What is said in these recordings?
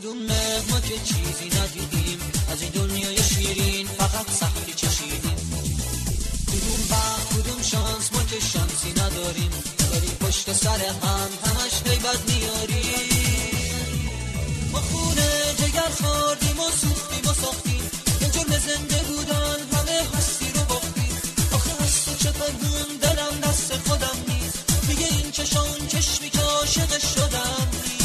کدوم ما که چیزی ندیدیم، از این دنیای شیرین فقط سختی چشیدیم. کدوم وقت کدوم شانس ما که شانسی نداریم، داریم پشت سر هم همش غیبت میاریم. ما خونه جگر خوردیم و سوختیم و ساختیم، به جرم زنده بودن همه هستی رو باختیم. آخه از تو چه پنهون دلم دست خودم نیست، میگه این چشان چشمی که عاشق شدم نیست.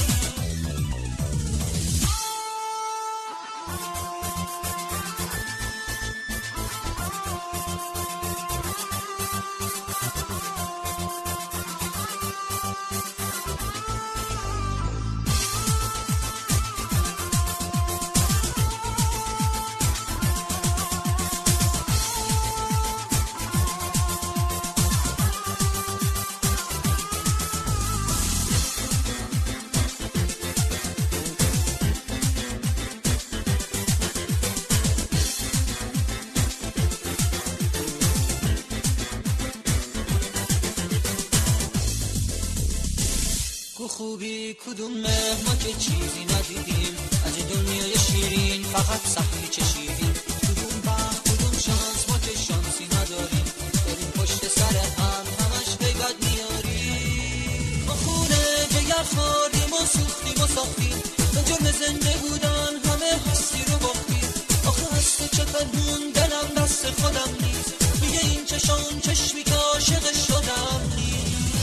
خوبی کدوم ما که چیزی ندیدیم، از این دنیای شیرین فقط سختی چشیدیم. کدوم وقت کدوم شانس ما که شانسی نداریم، داریم پشت سر هم همش غیبت میاریم. ما خونه جگر خوردیم و سوختیم و ساختیم، به جرم زنده بودن همه هستی رو باختیم. آخه از تو چه پنهون دلم دست خودم نیست، میگه این چشان چشمی که عاشق شدم نیست.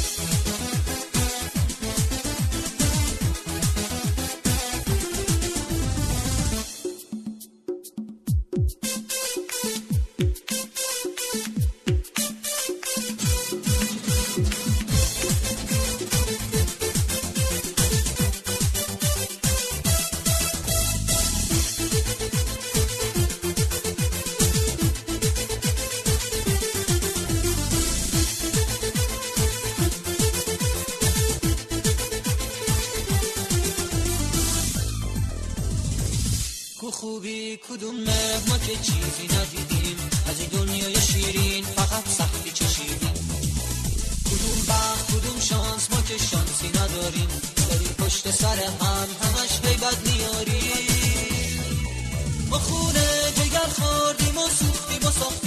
خوبی کدوم ما که چیزی ندیدیم، از این دنیای شیرین فقط سختی چشیدیم. کدوم وقت کدوم شانس ما که شانسی نداریم، داریم پشت سر هم همش غیبت میاریم. ما خونه جگر خوردیم و سوختیم و ساختیم،